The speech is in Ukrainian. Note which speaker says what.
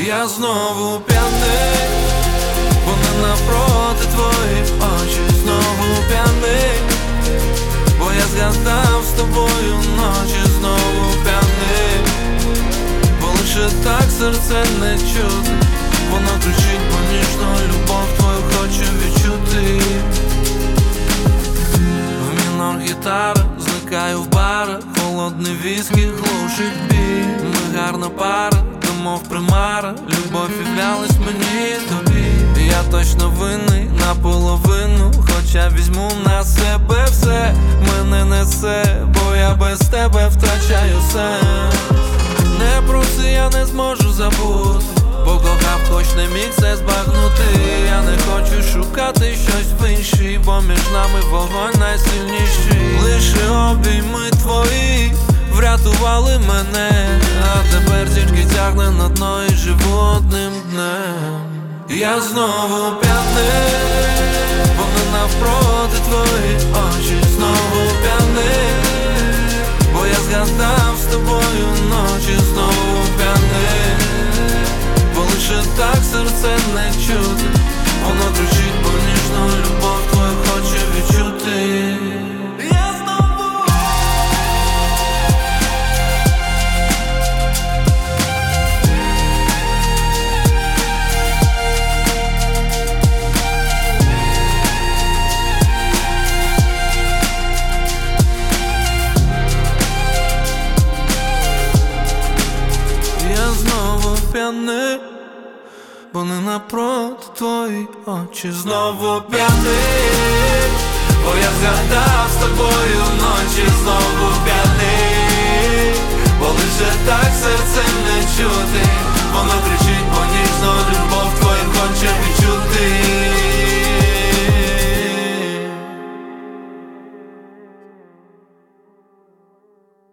Speaker 1: Я знову п'яний, вони навпроти твої очі. Знову п'яний, бо я згадав з тобою ночі. Знову п'яний, бо лише так серце не чути. Воно кричить поніжно, любов твою хочу відчути. В мінор гітара, зникаю в барах. Холодний віскі глушить біль. Ми гарна пара, мов примара. Любов являлась мені і тобі. Я точно винний наполовину, хоча візьму на себе все. Мене несе, бо я без тебе втрачаю сенс. Не проси, я не зможу забути, бо кохав, хоч не міг це збагнути. Я не хочу шукати щось в іншій, бо між нами вогонь найсильніший. Лише обійми твої врятували мене, а тепер тільки тягне на дно і живу одним днем. Я знову п'яний, вони навпроти твої очі. Знову п'яний, бо я згадав з тобою ночі. Знову п'яний, бо лише так серце не чути. Воно кричить поніжно, любов твою хоче відчути. П'яний, бо не напроти твої очі. Знову п'яний, бо я згадав з тобою ночі. Знову